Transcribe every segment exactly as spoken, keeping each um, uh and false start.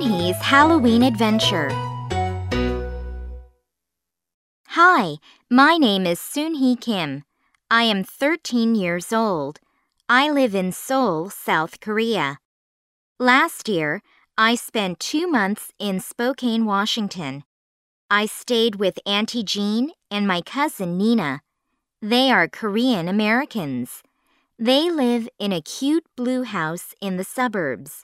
Soonhee's Halloween Adventure. Hi, my name is Soonhee Kim. I am thirteen years old. I live in Seoul, South Korea. Last year, I spent two months in Spokane, Washington. I stayed with Auntie Jean and my cousin Nina. They are Korean Americans. They live in a cute blue house in the suburbs.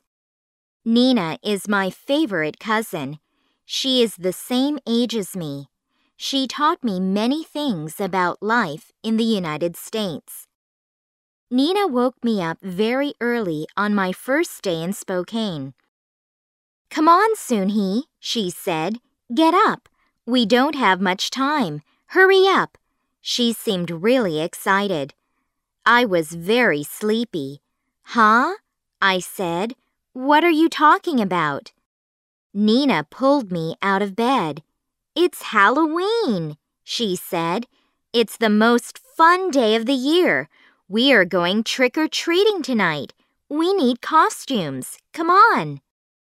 Nina is my favorite cousin. She is the same age as me. She taught me many things about life in the United States. Nina woke me up very early on my first day in Spokane. "Come on, Soonhee," she said. "Get up. We don't have much time. Hurry up." She seemed really excited. I was very sleepy. "Huh?" I said. "What are you talking about?" Nina pulled me out of bed. "It's Halloween," she said. "It's the most fun day of the year. We are going trick-or-treating tonight. We need costumes. Come on."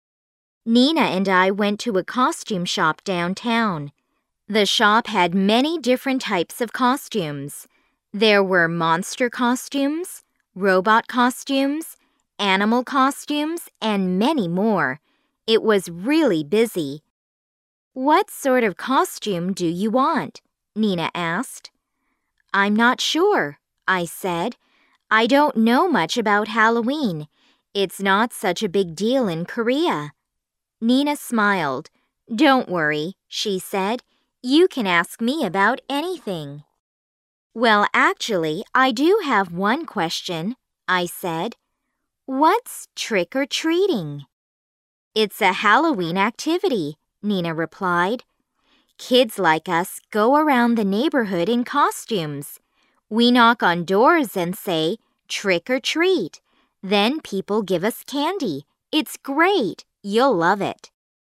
Nina and I went to a costume shop downtown. The shop had many different types of costumes. There were monster costumes, robot costumes, animal costumes, and many more. It was really busy. "What sort of costume do you want?" Nina asked. "I'm not sure," I said. "I don't know much about Halloween. It's not such a big deal in Korea." Nina smiled. "Don't worry," she said. "You can ask me about anything." "Well, actually, I do have one question," I said. "What's trick-or-treating?" "It's a Halloween activity," Nina replied. "Kids like us go around the neighborhood in costumes. We knock on doors and say, 'Trick or treat.' Then people give us candy. It's great. You'll love it."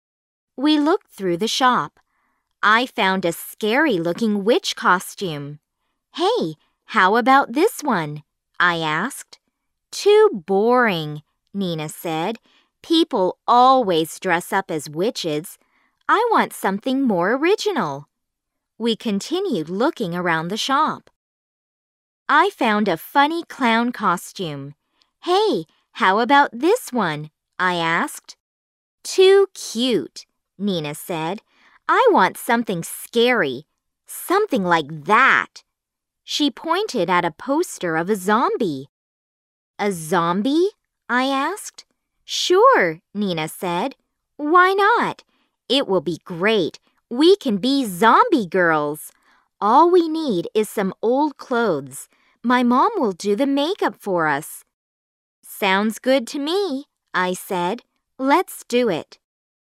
We looked through the shop. I found a scary-looking witch costume. "Hey, how about this one?" I asked. "Too boring," Nina said. "People always dress up as witches. I want something more original." We continued looking around the shop. I found a funny clown costume. "Hey, how about this one?" I asked. "Too cute," Nina said. "I want something scary. Something like that." She pointed at a poster of a zombie. "A zombie?" I asked. "Sure," Nina said. "Why not? It will be great. We can be zombie girls. All we need is some old clothes. My mom will do the makeup for us." "Sounds good to me," I said. "Let's do it."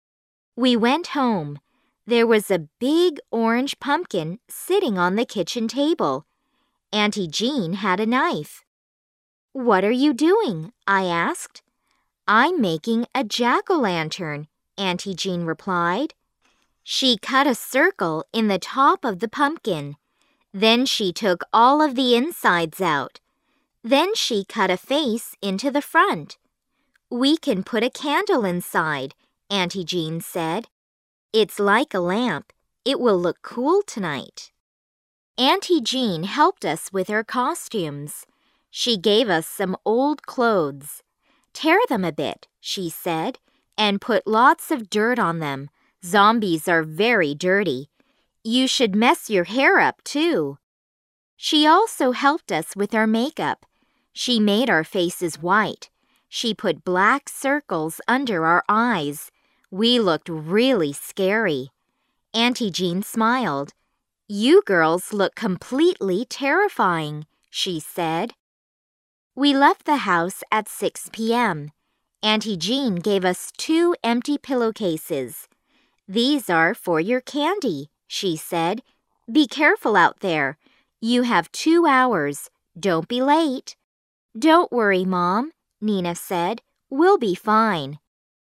We went home. There was a big orange pumpkin sitting on the kitchen table. Auntie Jean had a knife. "What are you doing?" I asked. "I'm making a jack-o'-lantern," Auntie Jean replied. She cut a circle in the top of the pumpkin. Then she took all of the insides out. Then she cut a face into the front. "We can put a candle inside," Auntie Jean said. "It's like a lamp. It will look cool tonight." Auntie Jean helped us with our costumes. She gave us some old clothes. "Tear them a bit," she said, "and put lots of dirt on them. Zombies are very dirty. You should mess your hair up, too." She also helped us with our makeup. She made our faces white. She put black circles under our eyes. We looked really scary. Auntie Jean smiled. "You girls look completely terrifying," she said. We left the house at six p.m. Auntie Jean gave us two empty pillowcases. "These are for your candy," she said. "Be careful out there. You have two hours. Don't be late." "Don't worry, Mom," Nina said. "We'll be fine."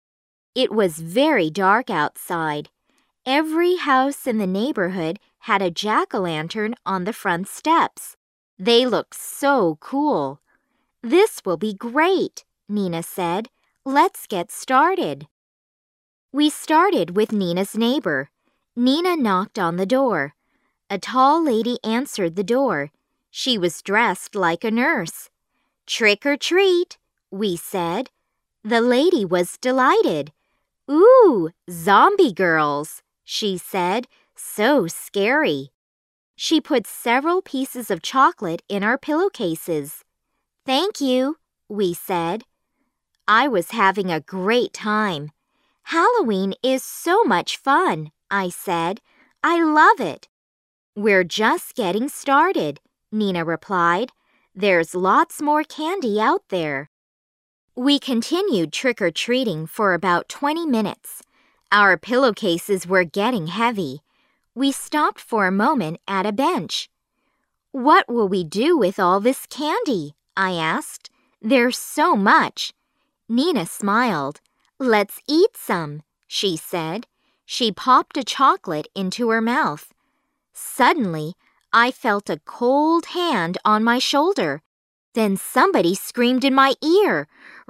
It was very dark outside. Every house in the neighborhood had a jack-o'-lantern on the front steps. They looked so cool. "This will be great," Nina said. "Let's get started." We started with Nina's neighbor. Nina knocked on the door. A tall lady answered the door. She was dressed like a nurse. "Trick or treat," we said. The lady was delighted. "Ooh, zombie girls," she said, "so scary." She put several pieces of chocolate in our pillowcases. "Thank you," we said. I was having a great time. "Halloween is so much fun," I said. "I love it." "We're just getting started," Nina replied. "There's lots more candy out there." We continued trick-or-treating for about twenty minutes. Our pillowcases were getting heavy. We stopped for a moment at a bench. "What will we do with all this candy?" I asked. "There's so much." Nina smiled. "Let's eat some," she said. She popped a chocolate into her mouth. Suddenly, I felt a cold hand on my shoulder. Then somebody screamed in my ear,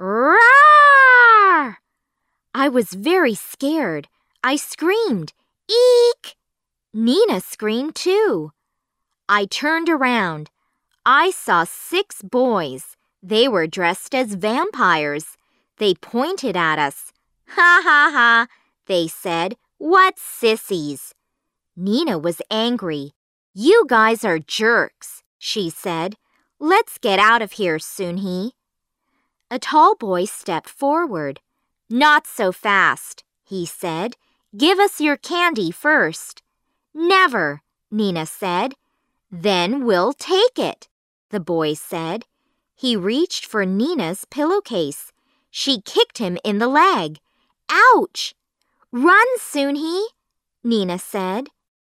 "Roar!" I was very scared. I screamed, "Eek!" Nina screamed too. I turned around. I saw six boys. They were dressed as vampires. They pointed at us. "Ha ha ha," they said. "What sissies." Nina was angry. "You guys are jerks," she said. "Let's get out of here, Soon-Hee." A tall boy stepped forward. "Not so fast," he said. "Give us your candy first." "Never," Nina said. "Then we'll take it," the boy said. He reached for Nina's pillowcase. She kicked him in the leg. "Ouch!" "Run, Soon-Hee," Nina said.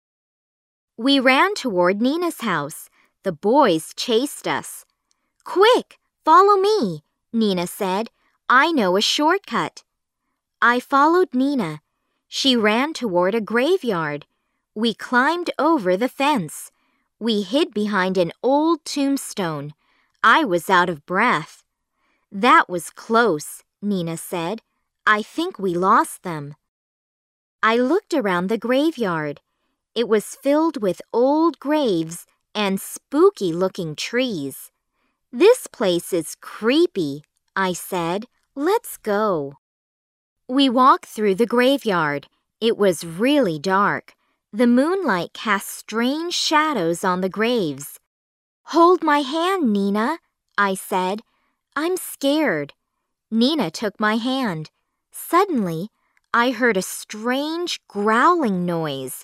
We ran toward Nina's house. The boys chased us. "Quick, follow me," Nina said. "I know a shortcut." I followed Nina. She ran toward a graveyard. We climbed over the fence. We hid behind an old tombstone. I was out of breath. "That was close," Nina said. "I think we lost them." I looked around the graveyard. It was filled with old graves and spooky-looking trees. "This place is creepy," I said. "Let's go." We walked through the graveyard. It was really dark. The moonlight cast strange shadows on the graves. "Hold my hand, Nina," I said. "I'm scared." Nina took my hand. Suddenly, I heard a strange growling noise.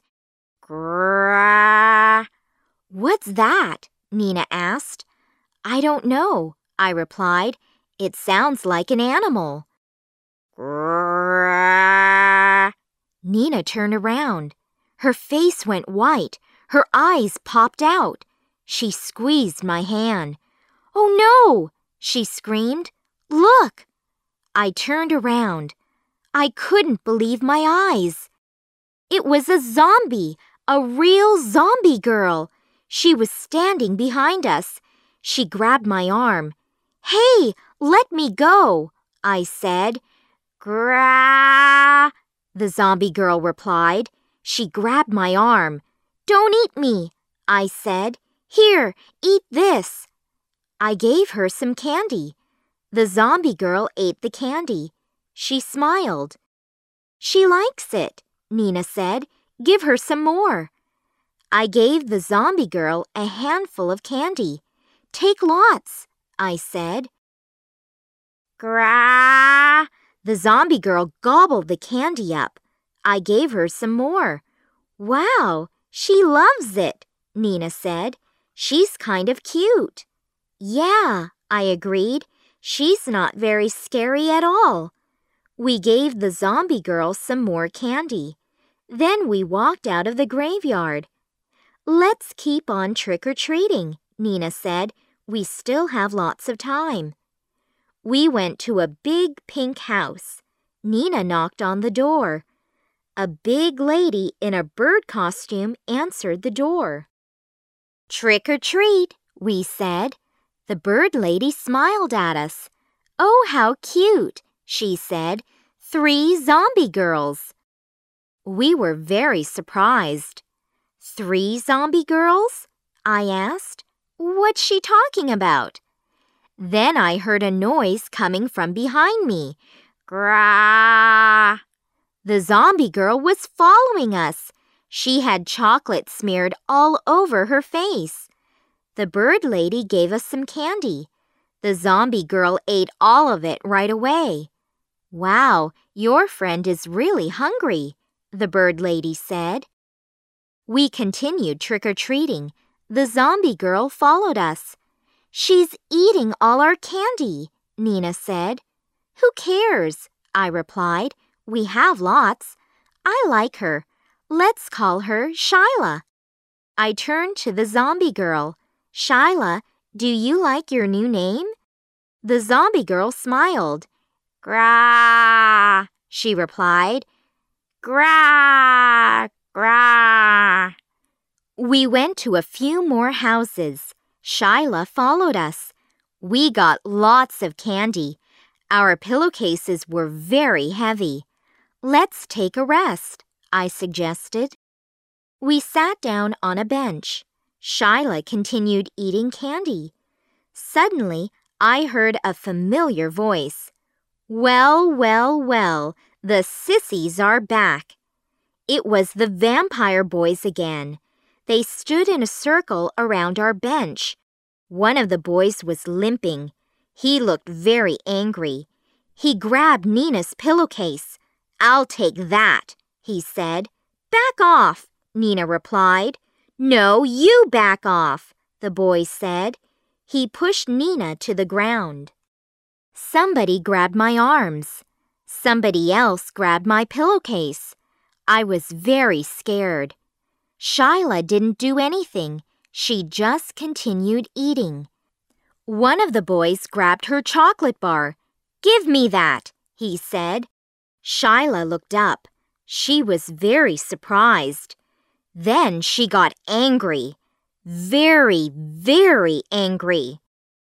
"Grrrrah!" "What's that?" Nina asked. "I don't know," I replied. "It sounds like an animal." "Grrrrah!" Nina turned around. Her face went white. Her eyes popped out. She squeezed my hand. "Oh no!" she screamed. "Look!" I turned around. I couldn't believe my eyes. It was a zombie, a real zombie girl. She was standing behind us. She grabbed my arm. "Hey, let me go," I said. "Grrrrah!" the zombie girl replied. She grabbed my arm. "Don't eat me," I said. "Here, eat this." I gave her some candy. The zombie girl ate the candy. She smiled. "She likes it," Nina said. "Give her some more." I gave the zombie girl a handful of candy. "Take lots," I said. "Grrrrah!" The zombie girl gobbled the candy up. I gave her some more. "Wow, she loves it," Nina said. "She's kind of cute." "Yeah," I agreed. "She's not very scary at all." We gave the zombie girl some more candy. Then we walked out of the graveyard. "Let's keep on trick-or-treating," Nina said. "We still have lots of time." We went to a big pink house. Nina knocked on the door. A big lady in a bird costume answered the door. "Trick or treat," we said. The bird lady smiled at us. "Oh, how cute," she said. Three zombie girls. We were very surprised. Three zombie girls? I asked. What's she talking about? Then I heard a noise coming from behind me. Grah! The zombie girl was following us. She had chocolate smeared all over her face. The bird lady gave us some candy. The zombie girl ate all of it right away. Wow, your friend is really hungry, the bird lady said. We continued trick-or-treating. The zombie girl followed us. She's eating all our candy, Nina said. Who cares? I replied. We have lots. I like her. Let's call her Shyla. I turned to the zombie girl. Shyla, do you like your new name? The zombie girl smiled. Grah, she replied. Grah, grah. We went to a few more houses. Shyla followed us. We got lots of candy. Our pillowcases were very heavy. Let's take a rest, I suggested. We sat down on a bench. Shyla continued eating candy. Suddenly, I heard a familiar voice. Well, well, well, the sissies are back. It was the vampire boys again. They stood in a circle around our bench. One of the boys was limping. He looked very angry. He grabbed Nina's pillowcase. I'll take that, he said. Back off, Nina replied. No, you back off, the boy said. He pushed Nina to the ground. Somebody grabbed my arms. Somebody else grabbed my pillowcase. I was very scared. Shyla didn't do anything. She just continued eating. One of the boys grabbed her chocolate bar. Give me that, he said. Shyla looked up. She was very surprised. Then she got angry. Very, very angry.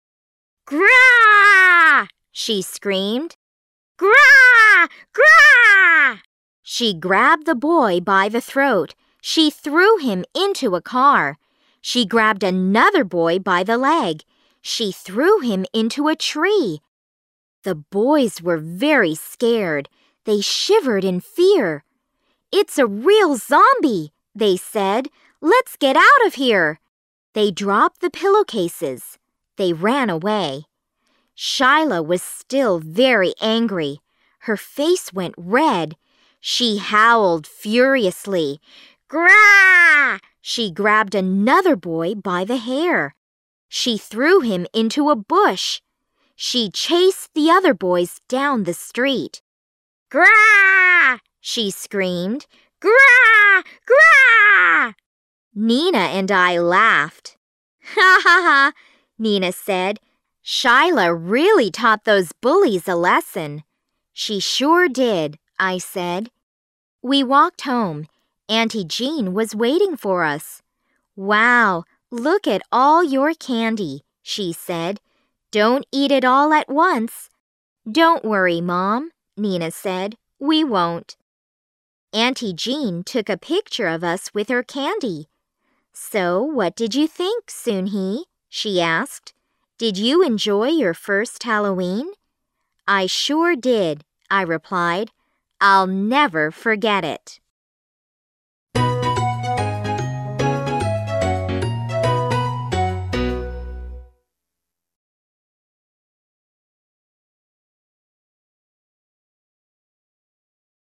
Grah! She screamed. Grah! Grah! She grabbed the boy by the throat. She threw him into a car. She grabbed another boy by the leg. She threw him into a tree. The boys were very scared. They shivered in fear. It's a real zombie, they said. Let's get out of here. They dropped the pillowcases. They ran away. Shyla was still very angry. Her face went red. She howled furiously. Grah! She grabbed another boy by the hair. She threw him into a bush. She chased the other boys down the street. Grah! She screamed. Grah! Grah! Nina and I laughed. Ha ha ha, Nina said. Shyla really taught those bullies a lesson. She sure did, I said. We walked home. Auntie Jean was waiting for us. Wow, look at all your candy, she said. Don't eat it all at once. Don't worry, Mom, Nina said. We won't. Auntie Jean took a picture of us with her candy. So, what did you think, Soon-Hee? She asked. Did you enjoy your first Halloween? I sure did, I replied. I'll never forget it.